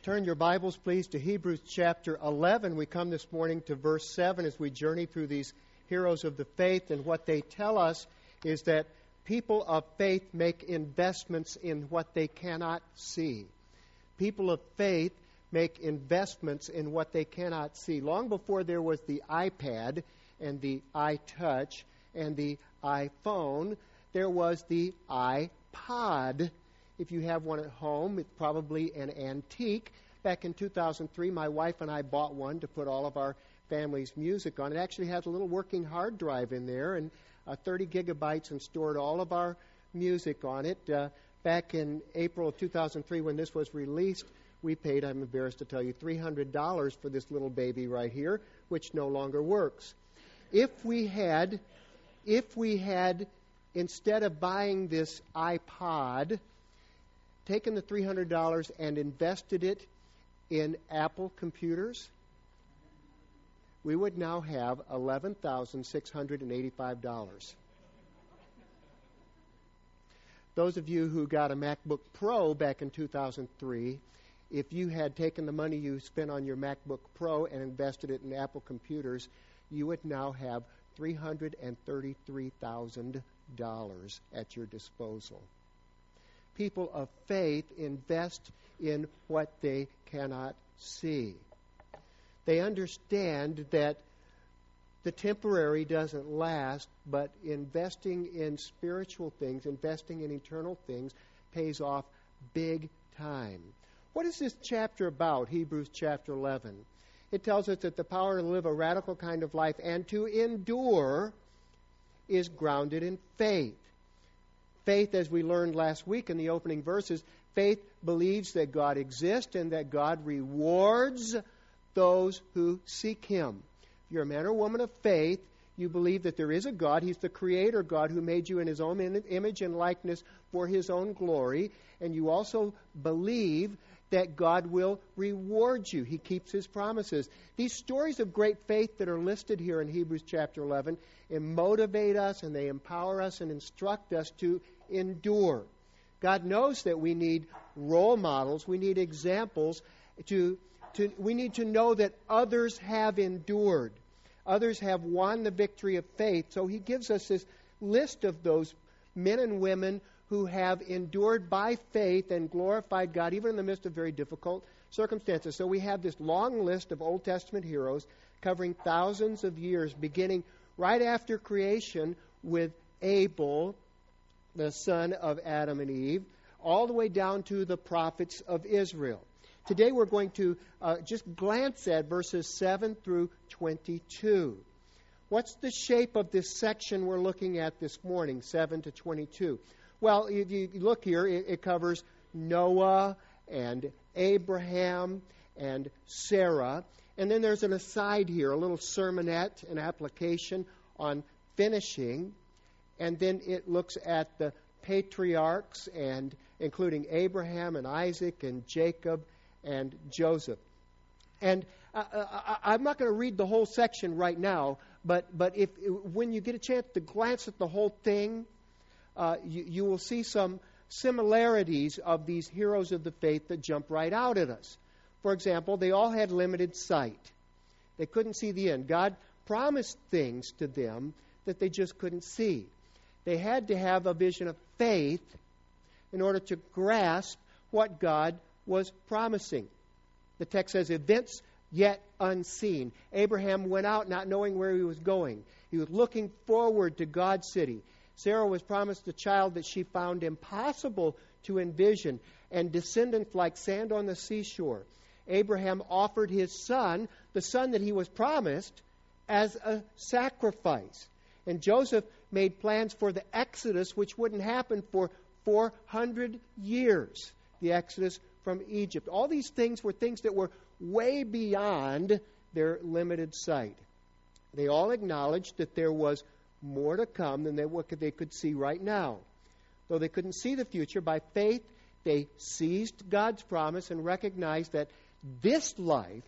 Turn your Bibles, please, to Hebrews chapter 11. We come this morning to verse 7 as we journey through these heroes of the faith. And what they tell us is that people of faith make investments in what they cannot see. People of faith make investments in what they cannot see. Long before there was the iPad and the iTouch and the iPhone, there was the iPod. If you have one at home, it's probably an antique. Back in 2003, my wife and I bought one to put all of our family's music on. It actually has a little working hard drive in there and 30 gigabytes and stored all of our music on it. Back in April of 2003, when this was released, we paid, I'm embarrassed to tell you, $300 for this little baby right here, which no longer works. If we had, instead of buying this iPod, taken the $300 and invested it in Apple computers, we would now have $11,685. Those of you who got a MacBook Pro back in 2003, if you had taken the money you spent on your MacBook Pro and invested it in Apple computers, you would now have $333,000 at your disposal. People of faith invest in what they cannot see. They understand that the temporary doesn't last, but investing in spiritual things, investing in eternal things, pays off big time. What is this chapter about, Hebrews chapter 11? It tells us that the power to live a radical kind of life and to endure is grounded in faith. Faith, as we learned last week in the opening verses, faith believes that God exists and that God rewards those who seek Him. If you're a man or woman of faith, you believe that there is a God. He's the Creator God who made you in His own image and likeness for His own glory. And you also believe that God will reward you. He keeps His promises. These stories of great faith that are listed here in Hebrews chapter 11 motivate us and they empower us and instruct us to endure. God knows that we need role models. We need examples. We need to know that others have endured. Others have won the victory of faith. So He gives us this list of those men and women who have endured by faith and glorified God, even in the midst of very difficult circumstances. So we have this long list of Old Testament heroes covering thousands of years, beginning right after creation with Abel, the son of Adam and Eve, all the way down to the prophets of Israel. Today we're going to just glance at verses 7 through 22. What's the shape of this section we're looking at this morning, 7 to 22? Well, if you look here, it covers Noah and Abraham and Sarah. And then there's an aside here, a little sermonette, an application on finishing. And then it looks at the patriarchs, and including Abraham and Isaac and Jacob and Joseph. And I'm not going to read the whole section right now, but when you get a chance to glance at the whole thing, you will see some similarities of these heroes of the faith that jump right out at us. For example, they all had limited sight. They couldn't see the end. God promised things to them that they just couldn't see. They had to have a vision of faith in order to grasp what God was promising. The text says, events yet unseen. Abraham went out not knowing where he was going. He was looking forward to God's city. Sarah was promised a child that she found impossible to envision, and descendants like sand on the seashore. Abraham offered his son, the son that he was promised, as a sacrifice. And Joseph made plans for the Exodus, which wouldn't happen for 400 years, the Exodus from Egypt. All these things were things that were way beyond their limited sight. They all acknowledged that there was more to come than what they could see right now. Though they couldn't see the future, by faith they seized God's promise and recognized that this life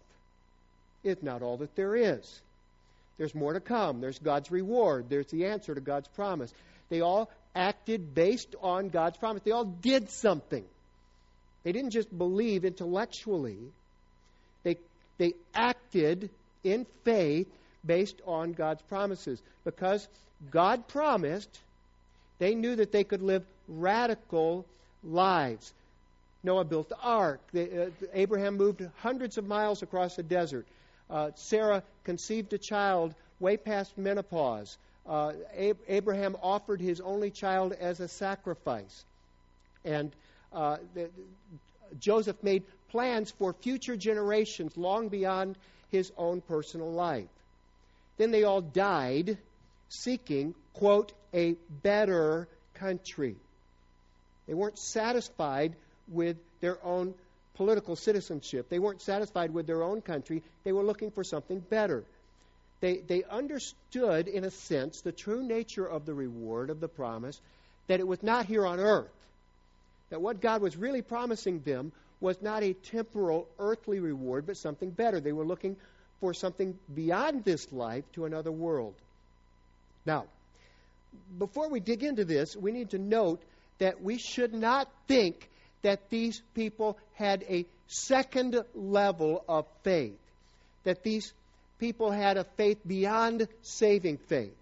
is not all that there is. There's more to come. There's God's reward. There's the answer to God's promise. They all acted based on God's promise. They all did something. They didn't just believe intellectually. They acted in faith based on God's promises. Because God promised, they knew that they could live radical lives. Noah built the ark. Abraham moved hundreds of miles across the desert. Sarah conceived a child way past menopause. Abraham offered his only child as a sacrifice. And Joseph made plans for future generations long beyond his own personal life. Then they all died seeking, quote, a better country. They weren't satisfied with their own political citizenship. They weren't satisfied with their own country. They were looking for something better. They understood, in a sense, the true nature of the reward of the promise, that it was not here on earth. That what God was really promising them was not a temporal earthly reward, but something better. They were looking for something beyond this life to another world. Now, before we dig into this, we need to note that we should not think that these people had a second level of faith, that these people had a faith beyond saving faith.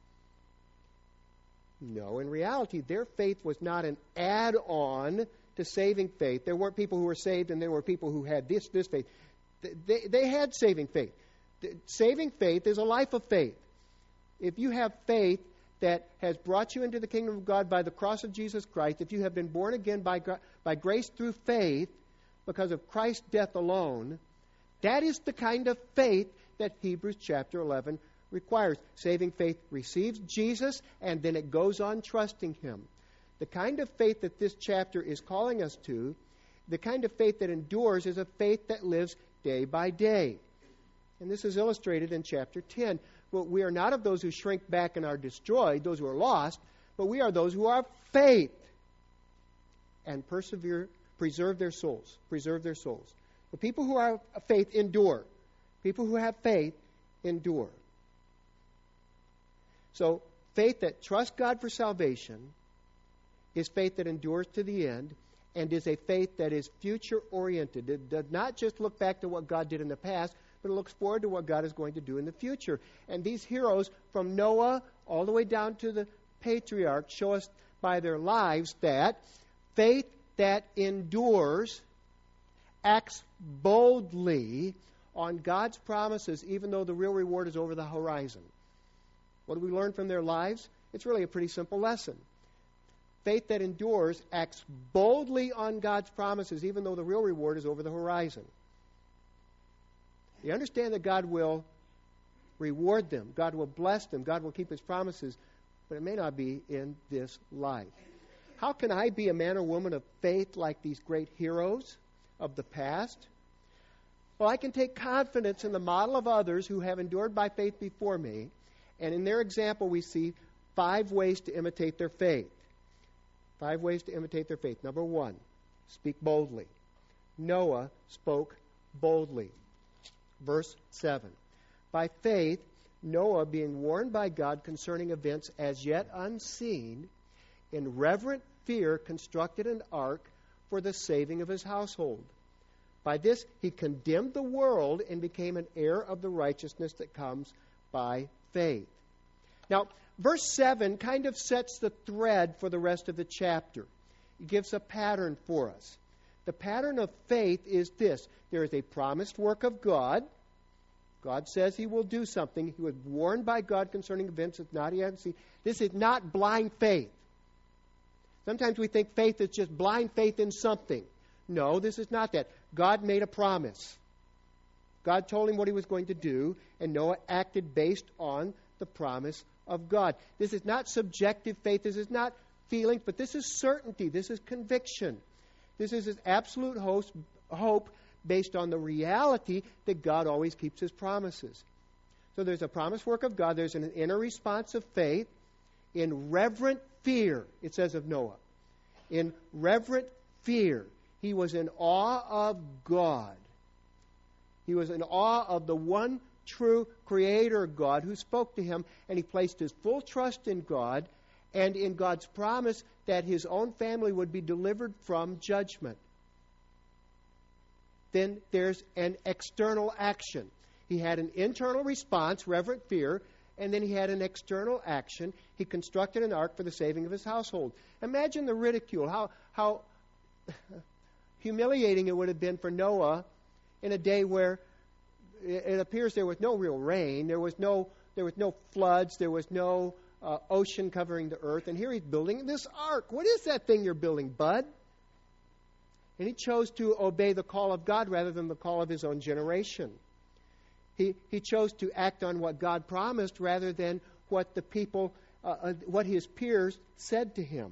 No, in reality, their faith was not an add-on to saving faith. There weren't people who were saved and there were people who had this faith. They had saving faith. Saving faith is a life of faith. If you have faith that has brought you into the kingdom of God by the cross of Jesus Christ, if you have been born again by grace through faith because of Christ's death alone, that is the kind of faith that Hebrews chapter 11 requires. Saving faith receives Jesus, and then it goes on trusting Him. The kind of faith that this chapter is calling us to, the kind of faith that endures, is a faith that lives day by day. And this is illustrated in chapter 10. Well, we are not of those who shrink back and are destroyed, those who are lost, but we are those who have faith and preserve their souls. The people who have faith endure. People who have faith endure. So, faith that trusts God for salvation is faith that endures to the end, and is a faith that is future-oriented. It does not just look back to what God did in the past, but it looks forward to what God is going to do in the future. And these heroes, from Noah all the way down to the patriarchs, show us by their lives that faith that endures acts boldly on God's promises, even though the real reward is over the horizon. What do we learn from their lives? It's really a pretty simple lesson. Faith that endures acts boldly on God's promises, even though the real reward is over the horizon. You understand that God will reward them, God will bless them, God will keep His promises, but it may not be in this life. How can I be a man or woman of faith like these great heroes of the past? Well, I can take confidence in the model of others who have endured by faith before me, and in their example we see 5 ways to imitate their faith. 5 ways to imitate their faith. Number 1, speak boldly. Noah spoke boldly. Verse 7. By faith, Noah, being warned by God concerning events as yet unseen, in reverent fear constructed an ark for the saving of his household. By this he condemned the world and became an heir of the righteousness that comes by faith. Now, verse 7 kind of sets the thread for the rest of the chapter. It gives a pattern for us. The pattern of faith is this. There is a promised work of God. God says He will do something. He was warned by God concerning events that not yet seen. This is not blind faith. Sometimes we think faith is just blind faith in something. No, this is not that. God made a promise. God told him what He was going to do, and Noah acted based on the promise of God. This is not subjective faith. This is not feelings, but this is certainty. This is conviction. This is His absolute hope based on the reality that God always keeps His promises. So there's a promised work of God. There's an inner response of faith in reverent fear, it says of Noah. In reverent fear. He was in awe of God. He was in awe of the one true Creator God who spoke to him, and he placed his full trust in God and in God's promise that his own family would be delivered from judgment. then there's an external action. He had an internal response, reverent fear, and then he had an external action. He constructed an ark for the saving of his household. Imagine the ridicule, how humiliating it would have been for Noah in a day where it appears there was no real rain, there was no floods, there was no ocean covering the earth, and here he's building this ark. What is that thing you're building, bud? And he chose to obey the call of God rather than the call of his own generation. He chose to act on what God promised rather than what the people, what his peers said to him.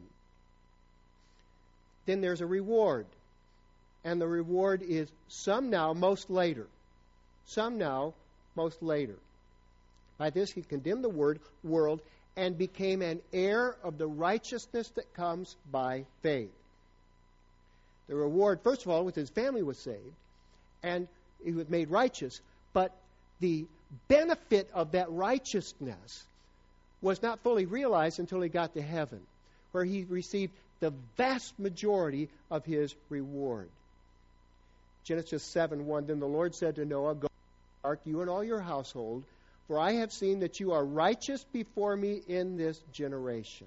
Then there's a reward. And the reward is some now, most later. Some now, most later. By this he condemned the world and became an heir of the righteousness that comes by faith. The reward, first of all, was his family was saved, and he was made righteous. But the benefit of that righteousness was not fully realized until he got to heaven, where he received the vast majority of his reward. Genesis 7:1, Then the Lord said to Noah, Go to the ark, you and all your household, for I have seen that you are righteous before me in this generation.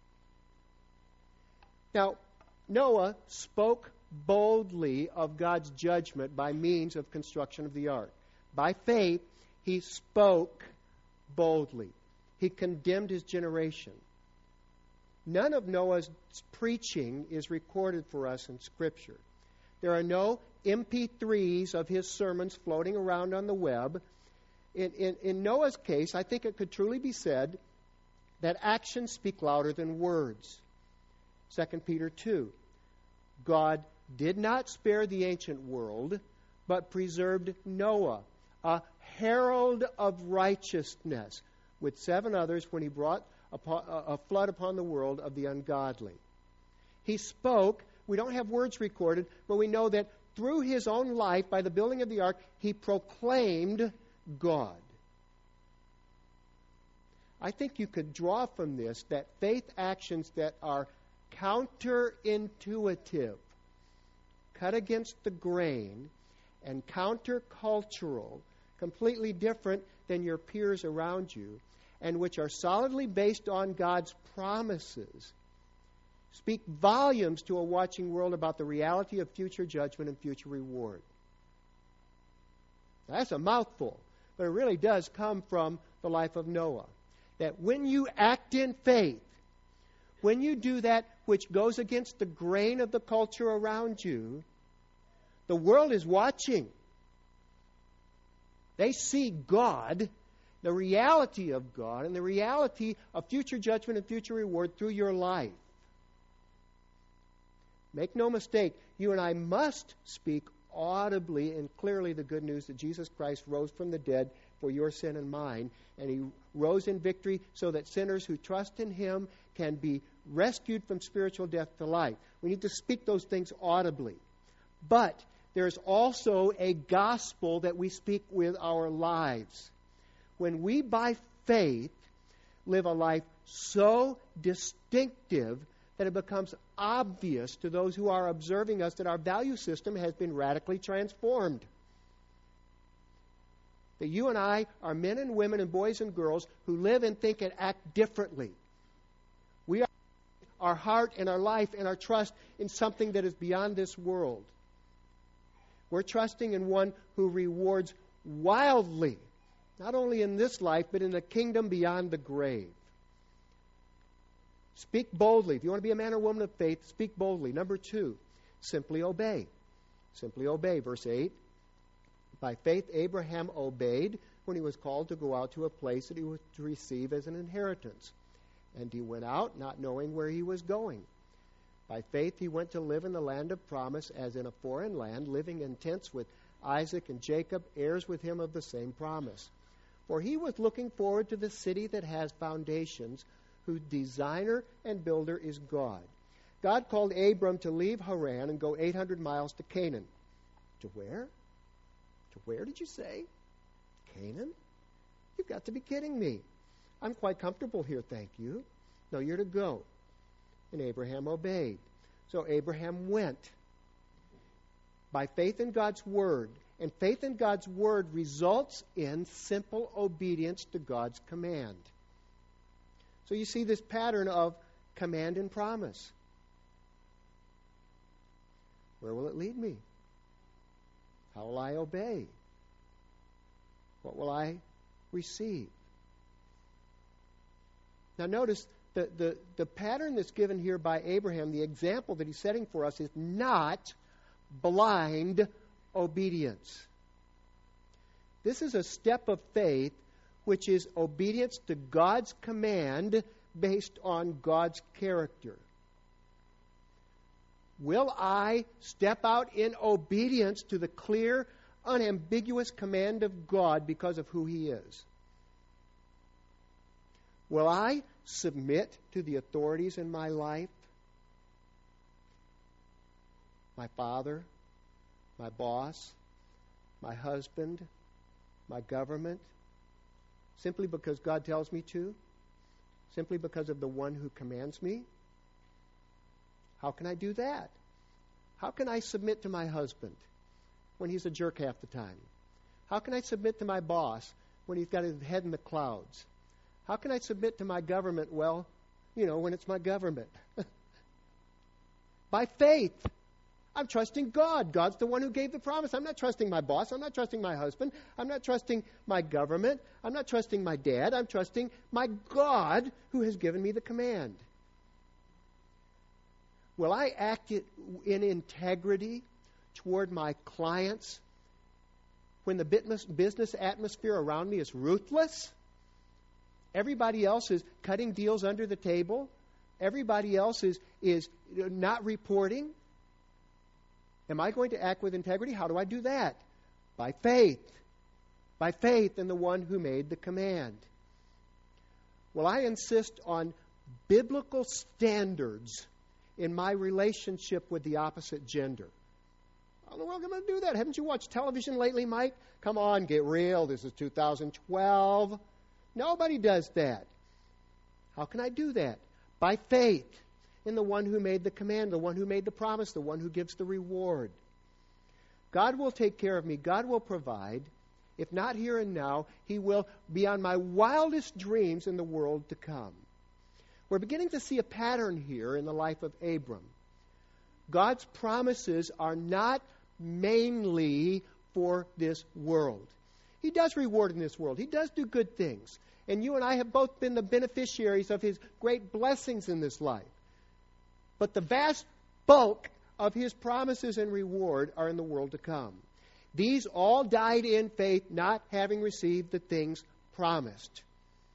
Now, Noah spoke boldly of God's judgment by means of construction of the ark. By faith, he spoke boldly. He condemned his generation. None of Noah's preaching is recorded for us in Scripture. There are no MP3s of his sermons floating around on the web. In Noah's case, I think it could truly be said that actions speak louder than words. 2 Peter 2. God did not spare the ancient world, but preserved Noah, a herald of righteousness, with 7 others when he brought a flood upon the world of the ungodly. He spoke. We don't have words recorded, but we know that through his own life, by the building of the ark, he proclaimed God. I think you could draw from this that faith actions that are counterintuitive, cut against the grain, and countercultural, completely different than your peers around you, and which are solidly based on God's promises, speak volumes to a watching world about the reality of future judgment and future reward. Now, that's a mouthful, but it really does come from the life of Noah. That when you act in faith, when you do that which goes against the grain of the culture around you, the world is watching. They see God, the reality of God, and the reality of future judgment and future reward through your life. Make no mistake, you and I must speak audibly and clearly the good news that Jesus Christ rose from the dead for your sin and mine, and he rose in victory so that sinners who trust in him can be rescued from spiritual death to life. We need to speak those things audibly. But there's also a gospel that we speak with our lives. When we, by faith, live a life so distinctive that it becomes obvious to those who are observing us that our value system has been radically transformed. That you and I are men and women and boys and girls who live and think and act differently. We are our heart and our life and our trust in something that is beyond this world. We're trusting in one who rewards wildly, not only in this life, but in the kingdom beyond the grave. Speak boldly. If you want to be a man or woman of faith, speak boldly. Number 2, simply obey. Simply obey. Verse 8. By faith, Abraham obeyed when he was called to go out to a place that he was to receive as an inheritance. And he went out not knowing where he was going. By faith, he went to live in the land of promise as in a foreign land, living in tents with Isaac and Jacob, heirs with him of the same promise. For he was looking forward to the city that has foundations, whose designer and builder is God. God called Abram to leave Haran and go 800 miles to Canaan. To where? To where did you say? Canaan? You've got to be kidding me. I'm quite comfortable here, thank you. No, you're to go. And Abraham obeyed. So Abraham went. by faith in God's Word. And faith in God's Word results in simple obedience to God's command. So you see this pattern of command and promise. Where will it lead me? How will I obey? What will I receive? Now notice the pattern that's given here by Abraham, the example that he's setting for us, is not blind obedience. This is a step of faith which is obedience to God's command based on God's character. Will I step out in obedience to the clear, unambiguous command of God because of who He is? Will I submit to the authorities in my life? My father, my boss, my husband, my government, simply because God tells me to? Simply because of the one who commands me? How can I do that? How can I submit to my husband when he's a jerk half the time? How can I submit to my boss when he's got his head in the clouds? How can I submit to my government, well, when it's my government? By faith. I'm trusting God. God's the one who gave the promise. I'm not trusting my boss. I'm not trusting my husband. I'm not trusting my government. I'm not trusting my dad. I'm trusting my God who has given me the command. Will I act in integrity toward my clients when the business atmosphere around me is ruthless? Everybody else is cutting deals under the table. Everybody else is not reporting. Am I going to act with integrity? How do I do that? By faith. By faith in the one who made the command. Will I insist on biblical standards in my relationship with the opposite gender? How in the world am I going to do that? Haven't you watched television lately, Mike? Come on, get real. This is 2012. Nobody does that. How can I do that? By faith in the one who made the command, the one who made the promise, the one who gives the reward. God will take care of me. God will provide. If not here and now, He will beyond my wildest dreams in the world to come. We're beginning to see a pattern here in the life of Abram. God's promises are not mainly for this world. He does reward in this world. He does do good things. And you and I have both been the beneficiaries of His great blessings in this life. But the vast bulk of His promises and reward are in the world to come. These all died in faith, not having received the things promised.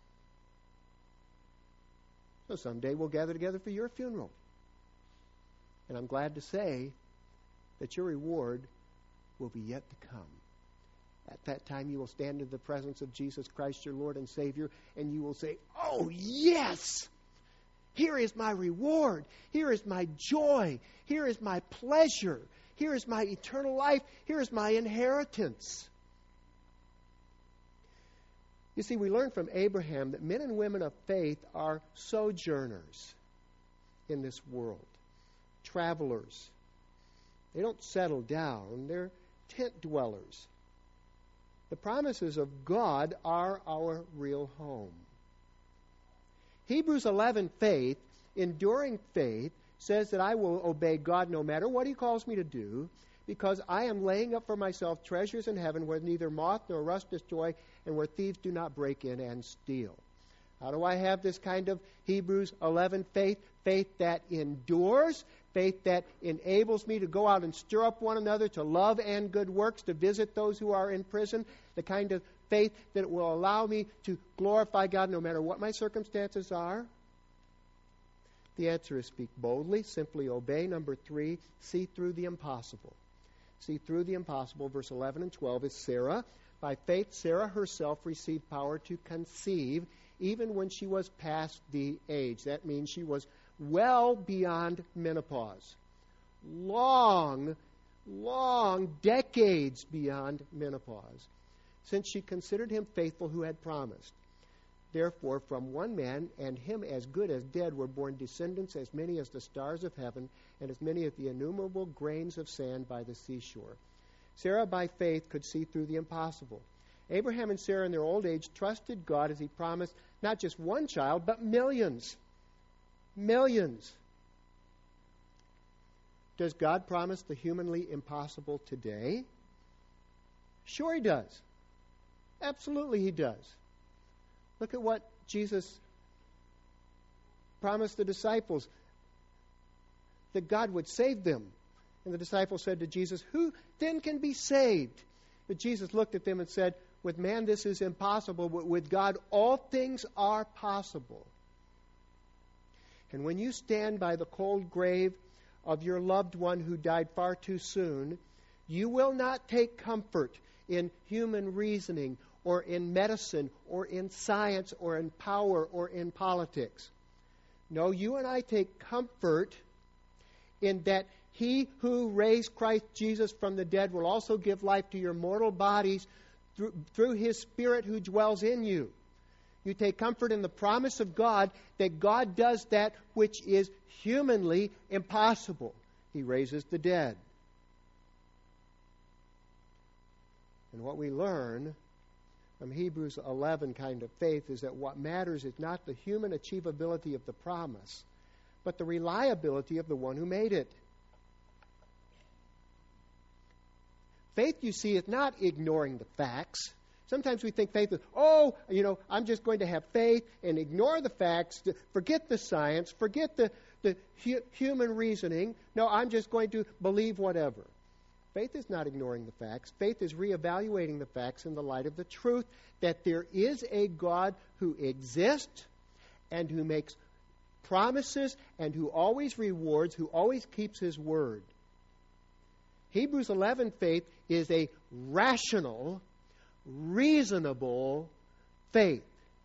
So someday we'll gather together for your funeral. And I'm glad to say that your reward will be yet to come. At that time you will stand in the presence of Jesus Christ, your Lord and Savior, and you will say, "Oh, yes! Here is my reward. Here is my joy. Here is my pleasure. Here is my eternal life. Here is my inheritance." You see, we learn from Abraham that men and women of faith are sojourners in this world, travelers. They don't settle down. They're tent dwellers. The promises of God are our real home. Hebrews 11, faith, enduring faith, says that I will obey God no matter what He calls me to do, because I am laying up for myself treasures in heaven where neither moth nor rust destroy and where thieves do not break in and steal. How do I have this kind of Hebrews 11 faith? Faith that endures, faith that enables me to go out and stir up one another to love and good works, to visit those who are in prison, the kind of faith that will allow me to glorify God no matter what my circumstances are. The answer is speak boldly, simply obey. Number 3, see through the impossible. See through the impossible. Verse 11 and 12 is Sarah. By faith, Sarah herself received power to conceive even when she was past the age. That means she was well beyond menopause. Long decades beyond menopause, since she considered him faithful who had promised. Therefore, from one man, and him as good as dead, were born descendants as many as the stars of heaven, and as many as the innumerable grains of sand by the seashore. Sarah, by faith, could see through the impossible. Abraham and Sarah, in their old age, trusted God as he promised not just one child, but millions. Millions. Does God promise the humanly impossible today? Sure he does. Absolutely he does. Look at what Jesus promised the disciples, that God would save them. And the disciples said to Jesus, "Who then can be saved?" But Jesus looked at them and said, "With man this is impossible, but with God all things are possible." And when you stand by the cold grave of your loved one who died far too soon, you will not take comfort in human reasoning or in medicine or in science or in power or in politics. No, you and I take comfort in that he who raised Christ Jesus from the dead will also give life to your mortal bodies through his Spirit who dwells in you. You take comfort in the promise of God that God does that which is humanly impossible. He raises the dead. And what we learn from Hebrews 11 kind of faith is that what matters is not the human achievability of the promise, but the reliability of the one who made it. Faith, you see, is not ignoring the facts. Sometimes we think faith is, I'm just going to have faith and ignore the facts, forget the science, forget the human reasoning. No, I'm just going to believe whatever. Faith is not ignoring the facts. Faith is reevaluating the facts in the light of the truth that there is a God who exists and who makes promises and who always rewards, who always keeps his word. Hebrews 11 faith is a rational, reasonable faith.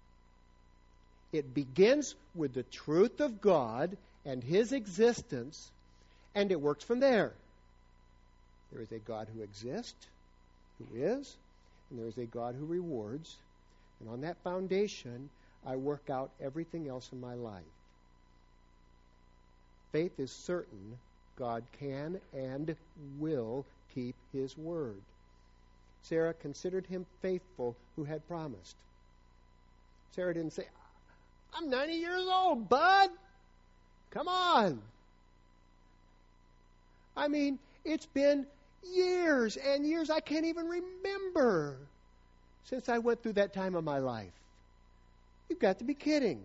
It begins with the truth of God and his existence, and it works from there. There is a God who exists, who is, and there is a God who rewards. And on that foundation, I work out everything else in my life. Faith is certain God can and will keep his word. Sarah considered him faithful who had promised. Sarah didn't say, "I'm 90 years old, bud. Come on." I mean, it's been years and years. I can't even remember since I went through that time of my life. You've got to be kidding.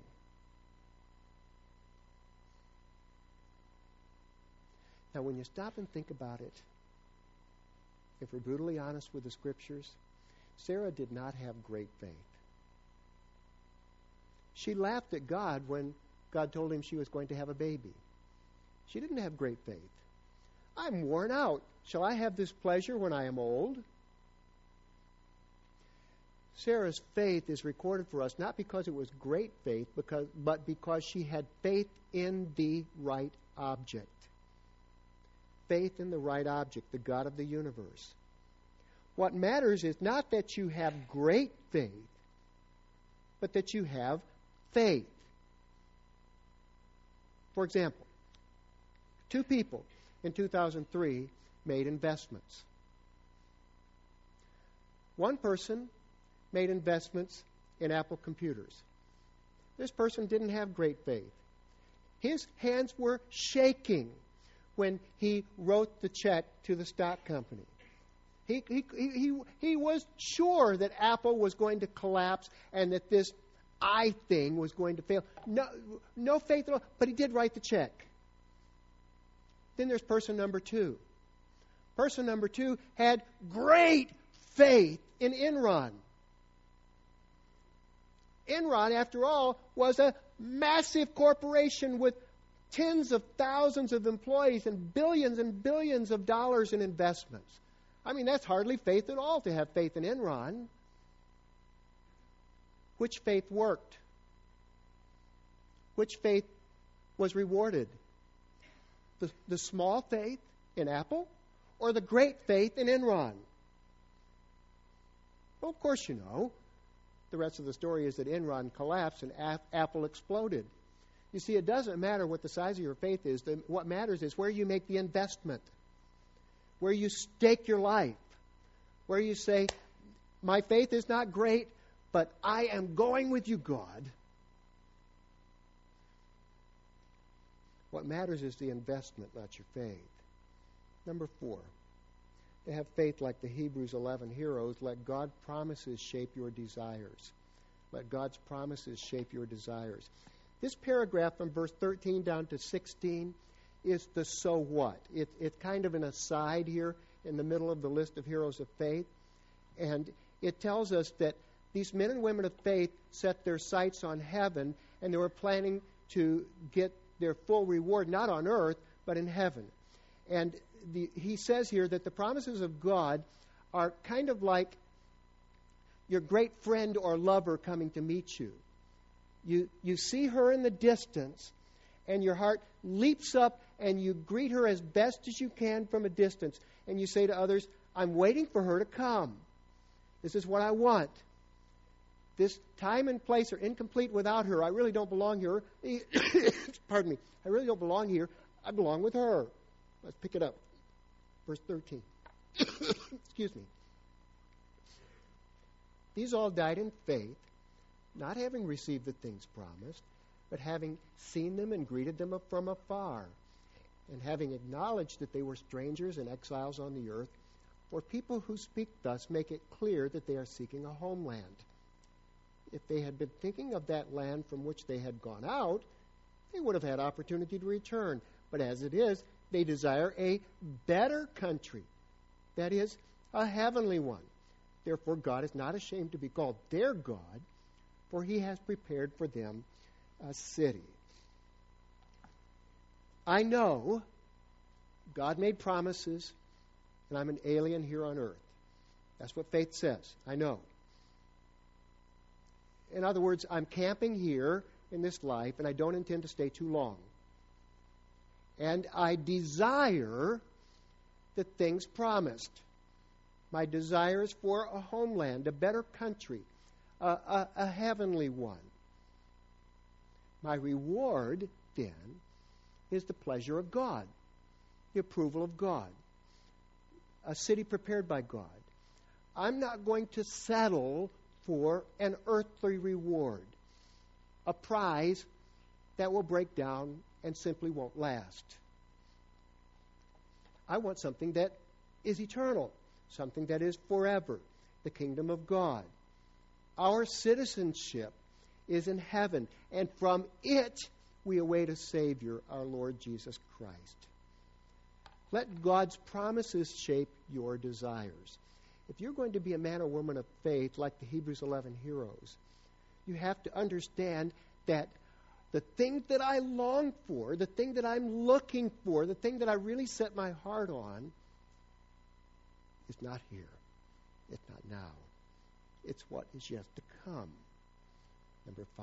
Now, when you stop and think about it, if we're brutally honest with the Scriptures, Sarah did not have great faith. She laughed at God when God told him she was going to have a baby. She didn't have great faith. "I'm worn out. Shall I have this pleasure when I am old?" Sarah's faith is recorded for us not because it was great faith, but because she had faith in the right object. Faith in the right object, the God of the universe. What matters is not that you have great faith, but that you have faith. For example, 2 people in 2003 made investments. One person made investments in Apple computers. This person didn't have great faith. His hands were shaking when he wrote the check to the stock company. He was sure that Apple was going to collapse and that this thing was going to fail. No faith at all, but he did write the check. Then there's person number 2. Person number 2 had great faith in Enron. Enron, after all, was a massive corporation with tens of thousands of employees and billions of dollars in investments. I mean, that's hardly faith at all to have faith in Enron. Which faith worked? Which faith was rewarded? The small faith in Apple or the great faith in Enron? Well, of course you know. the rest of the story is that Enron collapsed and Apple exploded. You see, it doesn't matter what the size of your faith is. What matters is where you make the investment, where you stake your life, where you say, my faith is not great, but I am going with you, God. What matters is the investment, not your faith. Number 4, to have faith like the Hebrews 11 heroes, let God's promises shape your desires. Let God's promises shape your desires. This paragraph from verse 13 down to 16 is the so what. It's kind of an aside here in the middle of the list of heroes of faith. And it tells us that these men and women of faith set their sights on heaven, and they were planning to get their full reward, not on earth, but in heaven. And he says here that the promises of God are kind of like your great friend or lover coming to meet you. You see her in the distance, and your heart leaps up, and you greet her as best as you can from a distance. And you say to others, I'm waiting for her to come. This is what I want. This time and place are incomplete without her. I really don't belong here. Pardon me. I really don't belong here. I belong with her. Let's pick it up. Verse 13. Excuse me. These all died in faith, not having received the things promised, but having seen them and greeted them from afar, and having acknowledged that they were strangers and exiles on the earth. For people who speak thus make it clear that they are seeking a homeland. If they had been thinking of that land from which they had gone out, they would have had opportunity to return. But as it is, they desire a better country, that is, a heavenly one. Therefore, God is not ashamed to be called their God, for he has prepared for them a city. I know God made promises, and I'm an alien here on earth. That's what faith says. I know. In other words, I'm camping here in this life, and I don't intend to stay too long. And I desire the things promised. My desire is for a homeland, a better country, a heavenly one. My reward, then, is the pleasure of God, the approval of God, a city prepared by God. I'm not going to settle for an earthly reward, a prize that will break down and simply won't last. I want something that is eternal, something that is forever, the kingdom of God. Our citizenship is in heaven, and from it we await a Savior, our Lord Jesus Christ. Let God's promises shape your desires. If you're going to be a man or woman of faith like the Hebrews 11 heroes, you have to understand that the thing that I long for, the thing that I'm looking for, the thing that I really set my heart on is not here. It's not now. It's what is yet to come. Number 5.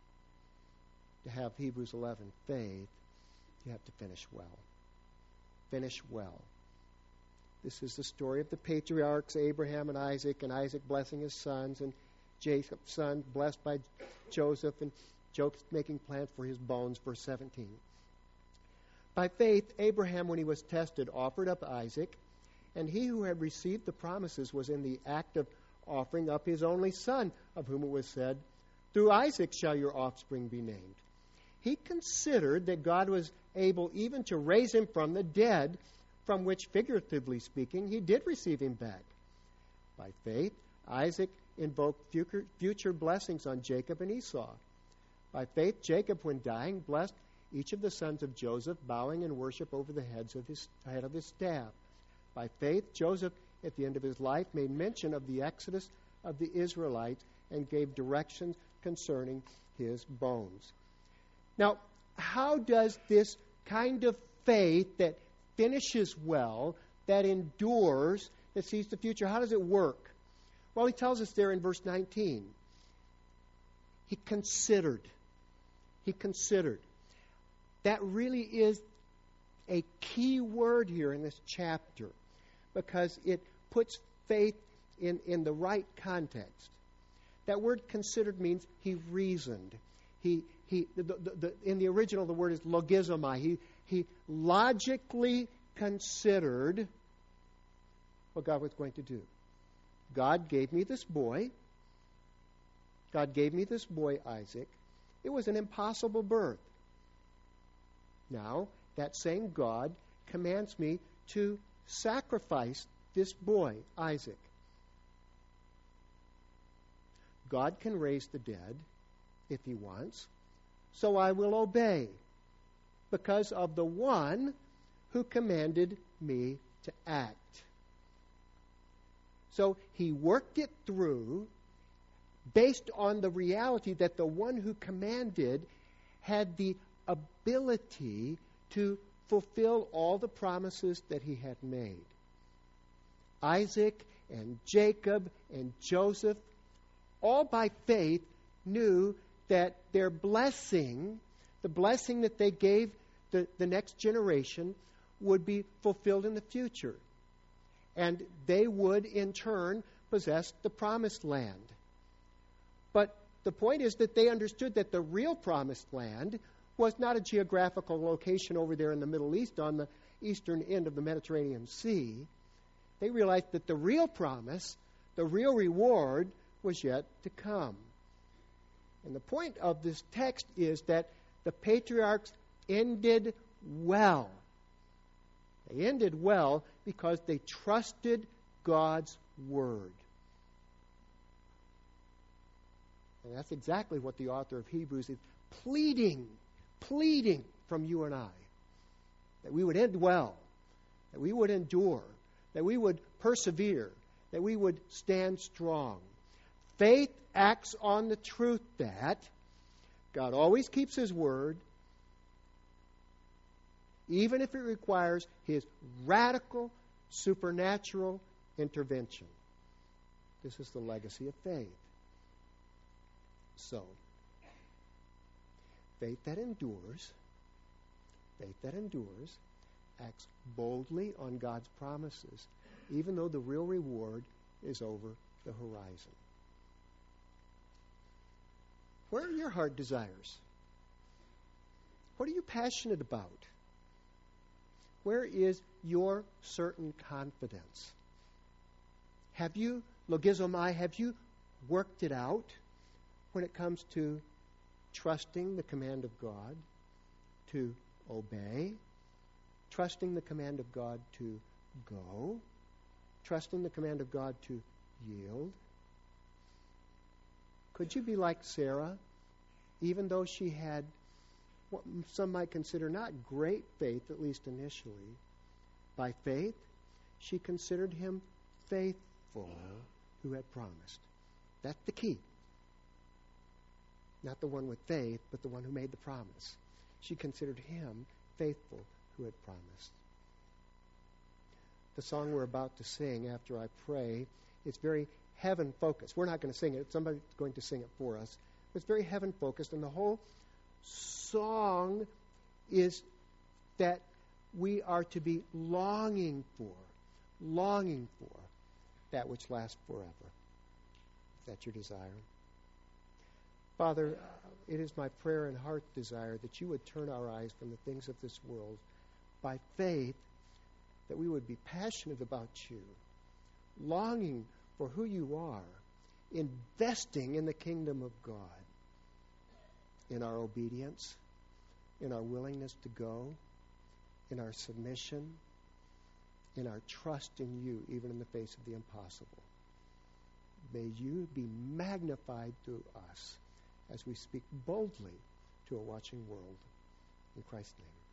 To have Hebrews 11 faith, you have to finish well. Finish well. This is the story of the patriarchs, Abraham and Isaac blessing his sons, and Jacob's son blessed by Joseph, and Joseph making plans for his bones, verse 17. By faith, Abraham, when he was tested, offered up Isaac, and he who had received the promises was in the act of offering up his only son, of whom it was said, through Isaac shall your offspring be named. He considered that God was able even to raise him from the dead, from which, figuratively speaking, he did receive him back. By faith, Isaac invoked future blessings on Jacob and Esau. By faith, Jacob, when dying, blessed each of the sons of Joseph, bowing in worship over the head of his staff. By faith, Joseph, at the end of his life, made mention of the exodus of the Israelites and gave directions concerning his bones. Now, how does this kind of faith that finishes well, that endures, that sees the future, how does it work? Well, he tells us there in verse 19. He considered. He considered. That really is a key word here in this chapter, because it puts faith in the right context. That word considered means he reasoned. In the original, the word is logizomai. He logically considered what God was going to do. God gave me this boy. God gave me this boy, Isaac. It was an impossible birth. Now, that same God commands me to sacrifice this boy, Isaac. God can raise the dead if he wants, so I will obey because of the one who commanded me to act. So he worked it through based on the reality that the one who commanded had the ability to fulfill all the promises that he had made. Isaac and Jacob and Joseph, all by faith, knew that their blessing, the blessing that they gave the next generation, would be fulfilled in the future. And they would, in turn, possess the promised land. But the point is that they understood that the real promised land was not a geographical location over there in the Middle East on the eastern end of the Mediterranean Sea. They realized that the real promise, the real reward, was yet to come. And the point of this text is that the patriarchs ended well. They ended well because they trusted God's word. And that's exactly what the author of Hebrews is pleading from you and I. That we would end well, that we would endure, that we would persevere, that we would stand strong. Faith acts on the truth that God always keeps his word, even if it requires his radical, supernatural intervention. This is the legacy of faith. So, faith that endures, acts boldly on God's promises, even though the real reward is over the horizon. Where are your heart desires? What are you passionate about? Where is your certain confidence? Have you, logizomai, have you worked it out when it comes to trusting the command of God to obey, trusting the command of God to go, trusting the command of God to yield? Could you be like Sarah, even though she had what some might consider not great faith, at least initially? By faith, she considered him faithful who had promised. That's the key. Not the one with faith, but the one who made the promise. She considered him faithful who had promised. The song we're about to sing after I pray, it's very heaven-focused. We're not going to sing it. Somebody's going to sing it for us. It's very heaven-focused, and the whole song is that we are to be longing for that which lasts forever. Is that your desire? Father, it is my prayer and heart desire that you would turn our eyes from the things of this world by faith, that we would be passionate about you, longing for who you are, investing in the kingdom of God, in our obedience, in our willingness to go, in our submission, in our trust in you, even in the face of the impossible. May you be magnified through us as we speak boldly to a watching world. In Christ's name.